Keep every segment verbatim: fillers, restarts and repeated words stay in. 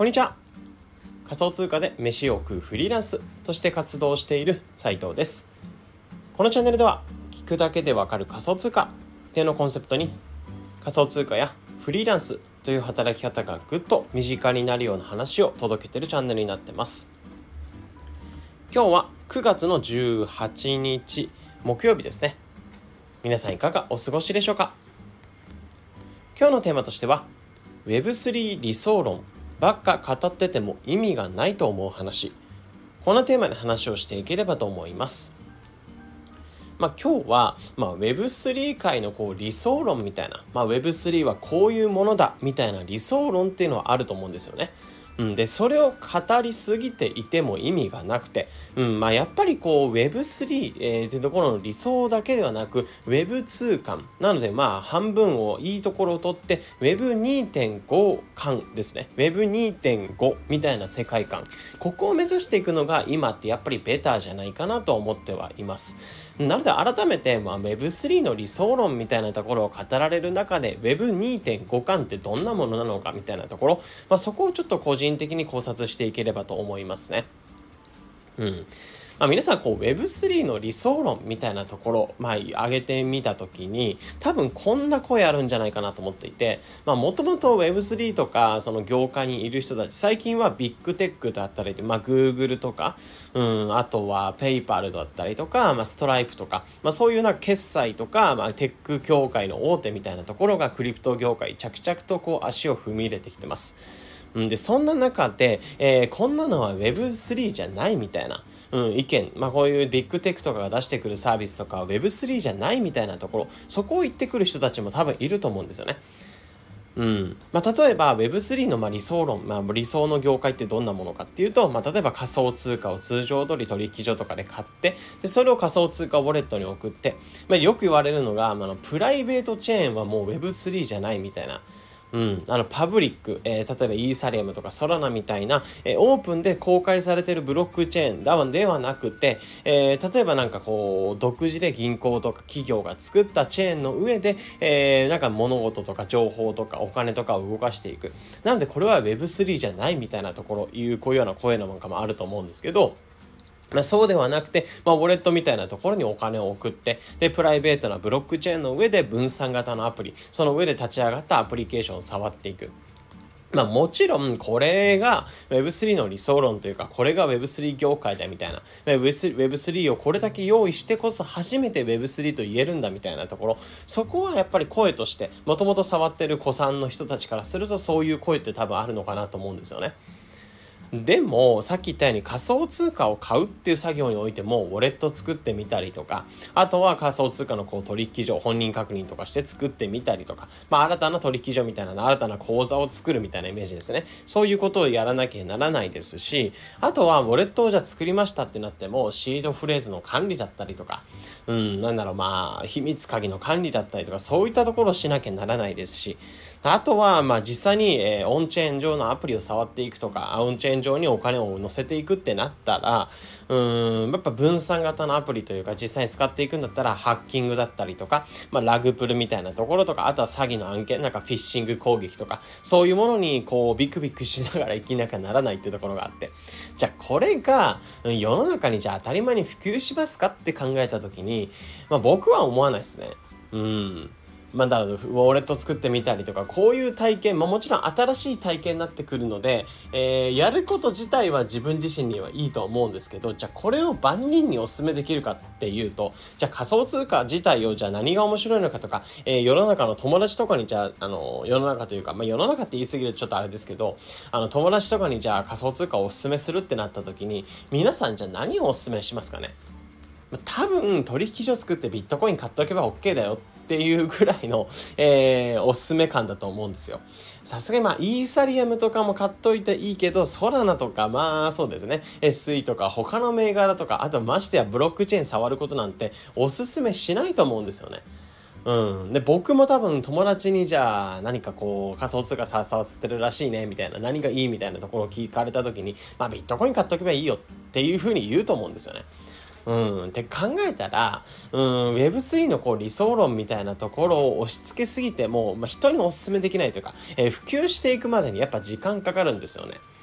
こんにちは。仮想通貨で飯を食うフリーランスとして活動している斉藤です。このチャンネルでは聞くだけでわかる仮想通貨っていうのをコンセプトに、仮想通貨やフリーランスという働き方がぐっと身近になるような話を届けているチャンネルになってます。今日はくがつのじゅうはちにち木曜日ですね。皆さんいかがお過ごしでしょうか。今日のテーマとしては ウェブスリー 理想論ばっか語ってても意味がないと思う話、こんなテーマで話をしていければと思います。まあ、今日は、まあ、ウェブスリー 界のこう理想論みたいな、まあ、ウェブスリー はこういうものだみたいな理想論っていうのはあると思うんですよね。うん、でそれを語りすぎていても意味がなくて、うんまあ、やっぱりこう ウェブスリー、えー、ってところの理想だけではなく ウェブツー 感なので、まあ半分をいいところを取って ウェブにてんご 感ですね。 ウェブにてんご みたいな世界観、ここを目指していくのが今ってやっぱりベターじゃないかなと思ってはいます。なので改めて、まあ、ウェブスリー の理想論みたいなところを語られる中で ウェブにてんご 感ってどんなものなのかみたいなところ、まあ、そこをちょっと個人的に考察していければと思いますね。うんまあ、皆さんこう ウェブスリー の理想論みたいなところ、まあ、上げてみたときに多分こんな声あるんじゃないかなと思っていて、もともと ウェブスリー とかその業界にいる人たち、最近はビッグテックだったりで、まあ、Google とか、うん、あとは PayPal だったりとか、まあ、Stripe とか、まあ、そういうな決済とか、まあ、テック業界の大手みたいなところがクリプト業界着々とこう足を踏み入れてきてます。でそんな中で、えー、こんなのは ウェブスリー じゃないみたいな、うん、意見、まあ、こういうビッグテックとかが出してくるサービスとかは ウェブスリー じゃないみたいなところ、そこを言ってくる人たちも多分いると思うんですよね。うんまあ、例えば ウェブスリー のまあ理想論、まあ、理想の業界ってどんなものかっていうと、まあ、例えば仮想通貨を通常通り取引所とかで買って、でそれを仮想通貨ウォレットに送って、まあ、よく言われるのが、まあ、プライベートチェーンはもう ウェブスリー じゃないみたいな。うん、あのパブリック、えー、例えばイーサリアムとかソラナみたいな、えー、オープンで公開されているブロックチェーンだではなくて、えー、例えばなんかこう独自で銀行とか企業が作ったチェーンの上で、えー、なんか物事とか情報とかお金とかを動かしていく。なのでこれは ウェブスリー じゃないみたいなところ、いうこういうような声なんかもあると思うんですけど、まあ、そうではなくて、まあ、ウォレットみたいなところにお金を送って、で、プライベートなブロックチェーンの上で分散型のアプリ、その上で立ち上がったアプリケーションを触っていく。まあもちろんこれが ウェブスリー の理想論というか、これが ウェブスリー 業界だみたいな、ウェブスリー をこれだけ用意してこそ初めて ウェブスリー と言えるんだみたいなところ、そこはやっぱり声としてもともと触ってる子さんの人たちからするとそういう声って多分あるのかなと思うんですよね。でもさっき言ったように仮想通貨を買うっていう作業においてもウォレット作ってみたりとか、あとは仮想通貨のこう取引所本人確認とかして作ってみたりとか、まあ新たな取引所みたいな新たな口座を作るみたいなイメージですね。そういうことをやらなきゃならないですし、あとはウォレットをじゃあ作りましたってなってもシードフレーズの管理だったりとか、うんなんだろうまあ秘密鍵の管理だったりとか、そういったところをしなきゃならないですし、あとはまあ実際に、えー、オンチェーン上のアプリを触っていくとか、オンチェーン上にお金を乗せていくってなったら、うーんやっぱ分散型のアプリというか実際に使っていくんだったらハッキングだったりとか、まあ、ラグプルみたいなところとか、あとは詐欺の案件なんかフィッシング攻撃とか、そういうものにこうビクビクしながら生きなきゃならないっていうところがあって、じゃあこれが世の中にじゃあ当たり前に普及しますかって考えた時に、まあ、僕は思わないですね。うんまあ、だウォレット作ってみたりとか、こういう体験、まあ、もちろん新しい体験になってくるので、えー、やること自体は自分自身にはいいと思うんですけど、じゃあこれを万人にお勧めできるかっていうと、じゃあ仮想通貨自体をじゃあ何が面白いのかとか、えー、世の中の友達とかにじゃあ、あの世の中というか、まあ、世の中って言い過ぎるとちょっとあれですけど、あの友達とかにじゃあ仮想通貨をお勧めするってなった時に、皆さんじゃあ何をお勧めしますかね。多分取引所作ってビットコイン買っておけば OK だよっていうぐらいの、えー、おすすめ感だと思うんですよ。さすがにまあイーサリアムとかも買っといていいけど、ソラナとかまあそうですね エスイー とか他の銘柄とか、あとましてやブロックチェーン触ることなんておすすめしないと思うんですよね。うん、で僕も多分友達にじゃあ何かこう仮想通貨さ触ってるらしいねみたいな、何がいいみたいなところを聞かれた時に、まあビットコイン買っとけばいいよっていう風に言うと思うんですよね。うん、って考えたら、うん、ウェブスリー のこう理想論みたいなところを押し付けすぎても、まあ、人にお勧めできないというか、えー、普及していくまでにやっぱ時間かかるんですよね。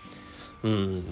うん、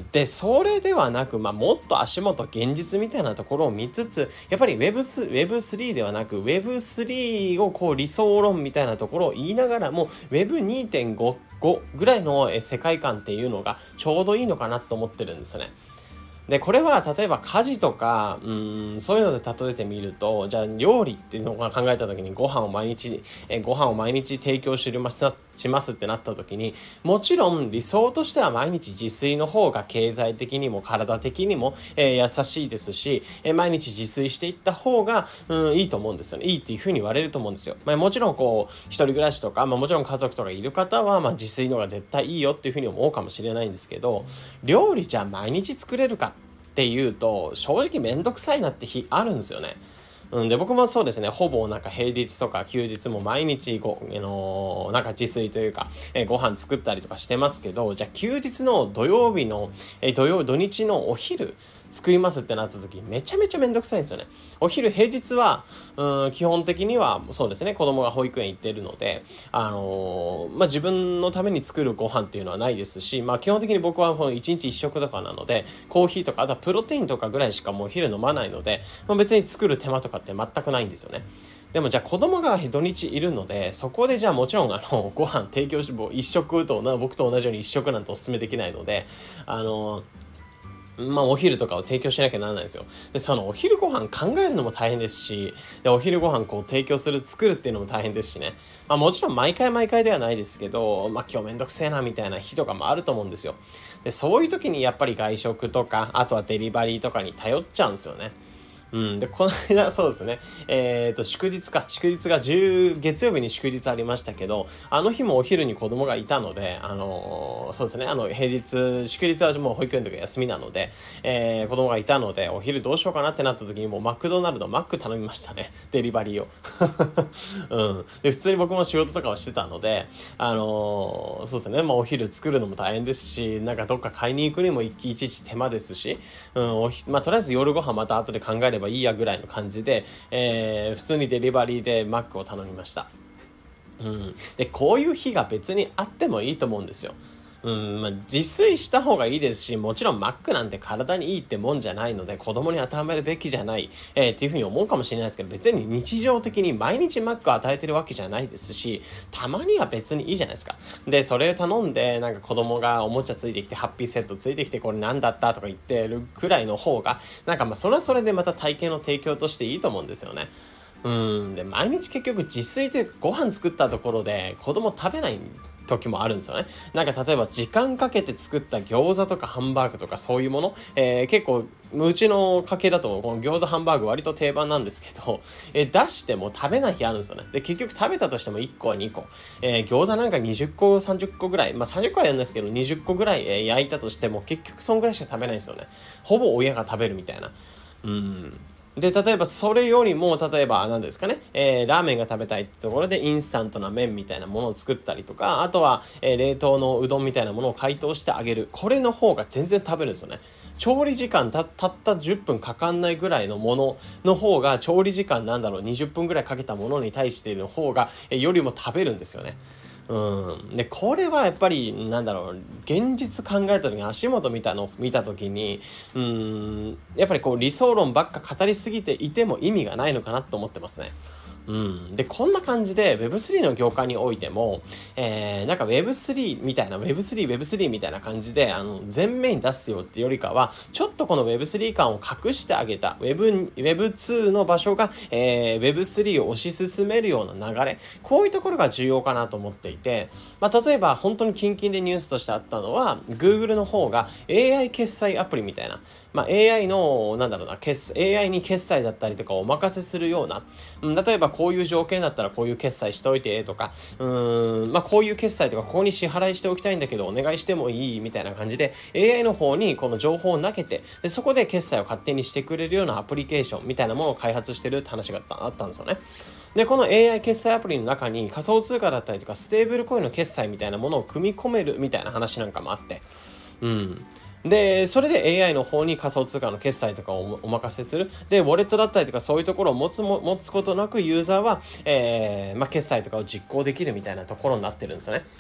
でそれではなく、まあ、もっと足元現実みたいなところを見つつ、やっぱり ウェブスリー ではなく ウェブスリー をこう理想論みたいなところを言いながらも ウェブにてんご ぐらいの世界観っていうのがちょうどいいのかなと思ってるんですよね。でこれは例えば家事とかうーんそういうので例えてみると、じゃあ料理っていうのを考えた時にご飯を毎日えご飯を毎日提供しますしますってなった時に、もちろん理想としては毎日自炊の方が経済的にも体的にも、えー、優しいですし、えー、毎日自炊していった方がうんいいと思うんですよね。いいっていうふうに言われると思うんですよ。まあ、もちろんこう一人暮らしとか、まあ、もちろん家族とかいる方は、まあ、自炊の方が絶対いいよっていうふうに思うかもしれないんですけど、料理じゃ毎日作れるかっていうと正直めんどくさいなって日あるんですよね。うん、で僕もそうですね、ほぼなんか平日とか休日も毎日ご、あのー、なんか自炊というか、えー、ご飯作ったりとかしてますけど、じゃあ休日の土曜日の、えー、土曜土日のお昼作りますってなった時めちゃめちゃめんどくさいんですよね。お昼平日はうん基本的にはそうですね、子供が保育園行ってるので、あのー、まあ自分のために作るご飯っていうのはないですし、まあ基本的に僕はいちにちいっ食とかなので、コーヒーとかあとはプロテインとかぐらいしかもう昼飲まないので、まあ、別に作る手間とかって全くないんですよね。でもじゃあ子供が土日いるので、そこでじゃあもちろんあのご飯提供して一食と僕と同じように一食なんてお勧めできないので、あのーまあお昼とかを提供しなきゃならないんですよ。で、そのお昼ご飯考えるのも大変ですし、で、お昼ご飯こう提供する、作るっていうのも大変ですしね。まあもちろん毎回毎回ではないですけど、まあ今日めんどくせえなみたいな日とかもあると思うんですよ。で、そういう時にやっぱり外食とか、あとはデリバリーとかに頼っちゃうんですよね。うん。で、この間、そうですね。えっと、祝日か。祝日がじゅう、月曜日に祝日ありましたけど、あの日もお昼に子供がいたので、あのー、そうですね。あの、平日、祝日はもう保育園の時休みなので、えー、子供がいたので、お昼どうしようかなってなった時にもうマクドナルド、マック頼みましたね。デリバリーを。うん。で、普通に僕も仕事とかをしてたので、あのー、そうですね。まあ、お昼作るのも大変ですし、なんかどっか買いに行くにもいちいち手間ですし、うん、おひ、まあ、とりあえず夜ご飯また後で考えればいいやぐらいの感じで、えー、普通にデリバリーでマックを頼みました。うん、でこういう日が別にあってもいいと思うんですよ。うんまあ、自炊した方がいいですし、もちろんマックなんて体にいいってもんじゃないので子供に与えるべきじゃない、えー、っていうふうに思うかもしれないですけど、別に日常的に毎日マックを与えてるわけじゃないですし、たまには別にいいじゃないですか。でそれを頼んでなんか子供がおもちゃついてきてハッピーセットついてきてこれ何だったとか言ってるくらいの方がなんかまあそれはそれでまた体験の提供としていいと思うんですよね。うんで毎日結局自炊というかご飯作ったところで子供食べない時もあるんですよね。なんか例えば時間かけて作った餃子とかハンバーグとかそういうもの、えー、結構うちの家系だとこの餃子ハンバーグ割と定番なんですけど、えー、出しても食べない日あるんですよね。で結局食べたとしてもいっこにこ、えー、餃子なんかにじゅっこさんじゅっこぐらい、まあさんじゅっこはやるんですけどにじゅっこぐらい、えー、焼いたとしても結局そんぐらいしか食べないんですよね。ほぼ親が食べるみたいな。うんで、例えばそれよりも、例えば何ですかね、えー、ラーメンが食べたいってところでインスタントな麺みたいなものを作ったりとか、あとは、えー、冷凍のうどんみたいなものを解凍してあげる。これの方が全然食べるんですよね。調理時間た、たったじゅっぷんかかんないぐらいのものの方が、調理時間なんだろう、にじゅっぷんぐらいかけたものに対しての方が、えー、よりも食べるんですよね。うん、でこれはやっぱりなんだろう現実考えた時に足元見たの見た時にうんやっぱりこう理想論ばっか語りすぎていても意味がないのかなと思ってますね。うん、でこんな感じで ウェブスリー の業界においても、えー、なんか ウェブスリー みたいな ウェブスリー ウェブスリー みたいな感じであの前面に出すよっていうよりかはちょっとこの ウェブスリー 感を隠してあげた ウェブ ウェブツー の場所が、えー、ウェブスリー を推し進めるような流れ、こういうところが重要かなと思っていて、まあ、例えば本当に近々でニュースとしてあったのは Google の方が エーアイ 決済アプリみたいな、まあ、エーアイ のなんだろうな決 エーアイ に決済だったりとかをお任せするような、うん、例えばこういう条件だったらこういう決済しておいてとか、うーんまあこういう決済とかここに支払いしておきたいんだけどお願いしてもいいみたいな感じで エーアイ の方にこの情報を投げて、でそこで決済を勝手にしてくれるようなアプリケーションみたいなものを開発してるって話があったんですよね。でこの エーアイ 決済アプリの中に仮想通貨だったりとかステーブルコインの決済みたいなものを組み込めるみたいな話なんかもあって、うんでそれで エーアイ の方に仮想通貨の決済とかをお任せする。でウォレットだったりとかそういうところを持つも持つことなくユーザーは、えーまあ、決済とかを実行できるみたいなところになってるんですよね。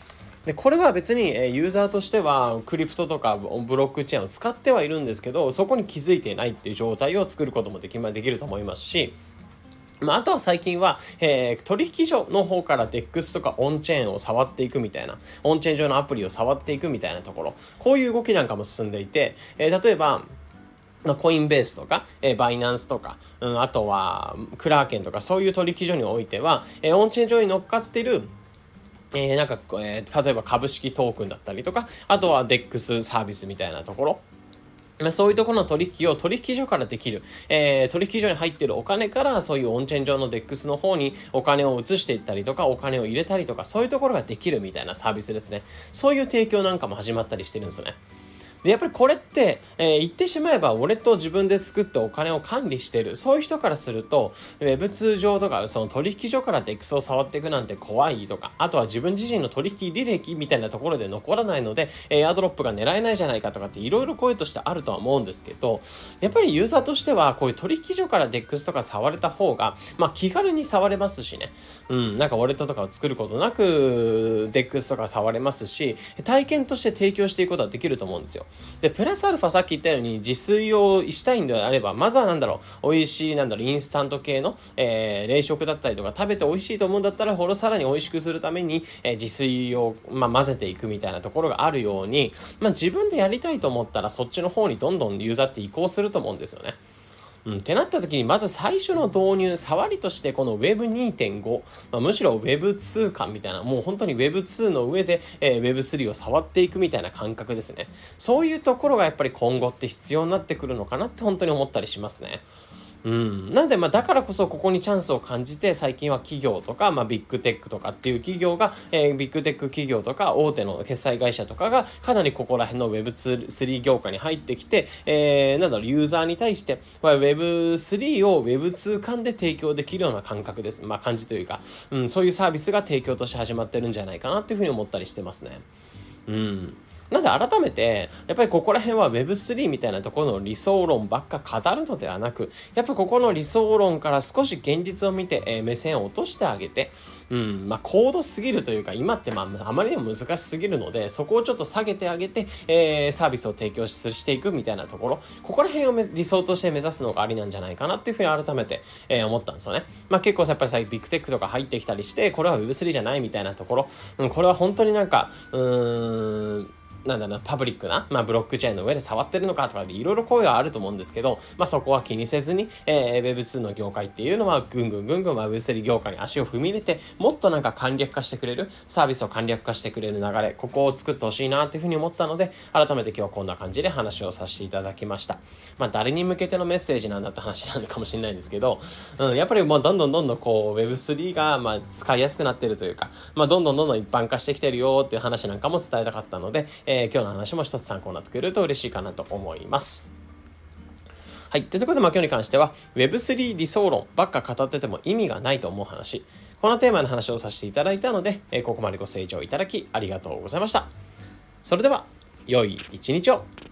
でこれは別にユーザーとしてはクリプトとかブロックチェーンを使ってはいるんですけど、そこに気づいていないっていう状態を作ることもでき、まあ、できると思いますし、まあ、あとは最近は、えー、取引所の方から デックス とかオンチェーンを触っていくみたいな、オンチェーン上のアプリを触っていくみたいなところ、こういう動きなんかも進んでいて、えー、例えばコインベースとか、えー、バイナンスとか、うん、あとはクラーケンとか、そういう取引所においては、えー、オンチェーン上に乗っかっているえー、なんか、えー、例えば株式トークンだったりとか、あとは デックス サービスみたいなところ、そういうところの取引を取引所からできる、えー、取引所に入っているお金からそういうオンチェーン上の デックス の方にお金を移していったりとか、お金を入れたりとか、そういうところができるみたいなサービスですね。そういう提供なんかも始まったりしてるんですよね。でやっぱりこれって、えー、言ってしまえばウォレットを自分で作ってお金を管理している、そういう人からすると ウェブツー 上とかその取引所から デックス を触っていくなんて怖いとか、あとは自分自身の取引履歴みたいなところで残らないのでエアドロップが狙えないじゃないかとかっていろいろ声としてあるとは思うんですけど、やっぱりユーザーとしてはこういう取引所から デックス とか触れた方が、まあ、気軽に触れますしね、うん、なんかウォレットとかを作ることなく デックス とか触れますし、体験として提供していくことはできると思うんですよ。でプラスアルファ、さっき言ったように自炊をしたいんであれば、まずはなんだろう、美味しいなんだろうインスタント系の、えー、冷食だったりとか、食べて美味しいと思うんだったらほろさらに美味しくするために、えー、自炊を、まあ、混ぜていくみたいなところがあるように、まあ、自分でやりたいと思ったらそっちの方にどんどんユーザーって移行すると思うんですよね。うん、ってなった時にまず最初の導入、触りとしてこの ウェブにてんご、まあ、むしろ ウェブツー 感みたいな、もう本当に ウェブツー の上で、えー、ウェブスリー を触っていくみたいな感覚ですね。そういうところがやっぱり今後って必要になってくるのかなって本当に思ったりしますね。うん、なのでまあだからこそここにチャンスを感じて、最近は企業とか、まあ、ビッグテックとかっていう企業が、えー、ビッグテック企業とか大手の決済会社とかがかなりここら辺の ウェブツー、スリー 業界に入ってきて、えー、なんだろう、ユーザーに対して、まあ、ウェブスリー を ウェブツー 間で提供できるような感覚です。まあ感じというか、うん、そういうサービスが提供として始まってるんじゃないかなっていうふうに思ったりしてますね。うん。なので改めてやっぱりここら辺は ウェブスリー みたいなところの理想論ばっか語るのではなく、やっぱここの理想論から少し現実を見て、えー、目線を落としてあげて、うんまあ、高度すぎるというか今ってまああまりにも難しすぎるので、そこをちょっと下げてあげて、えー、サービスを提供ししていくみたいなところ、ここら辺を理想として目指すのがありなんじゃないかなっていうふうに改めて、えー、思ったんですよね。まあ結構やっぱりさビッグテックとか入ってきたりして、これは ウェブスリー じゃないみたいなところ、うん、これは本当になんかうーんなんだろう、パブリックな、まあ、ブロックチェーンの上で触ってるのかとかでいろいろ声があると思うんですけど、まあ、そこは気にせずに、えー、ウェブツー の業界っていうのはぐんぐんぐんぐん、まあ、ウェブスリー 業界に足を踏み入れて、もっとなんか簡略化してくれるサービスを簡略化してくれる流れ、ここを作ってほしいなというふうに思ったので、改めて今日はこんな感じで話をさせていただきました。まあ、誰に向けてのメッセージなんだって話なのかもしれないんですけど、うん、やっぱりもうどんどんどんどんこう ウェブスリー がまあ使いやすくなってるというか、まあ、どんどんどんどん一般化してきてるよっていう話なんかも伝えたかったので、えー、今日の話も一つ参考になってくれると嬉しいかなと思います。はい。ということで、まあ、今日に関しては ウェブスリー 理想論ばっか語ってても意味がないと思う話、このテーマの話をさせていただいたので、えー、ここまでご清聴いただきありがとうございました。それでは良い一日を。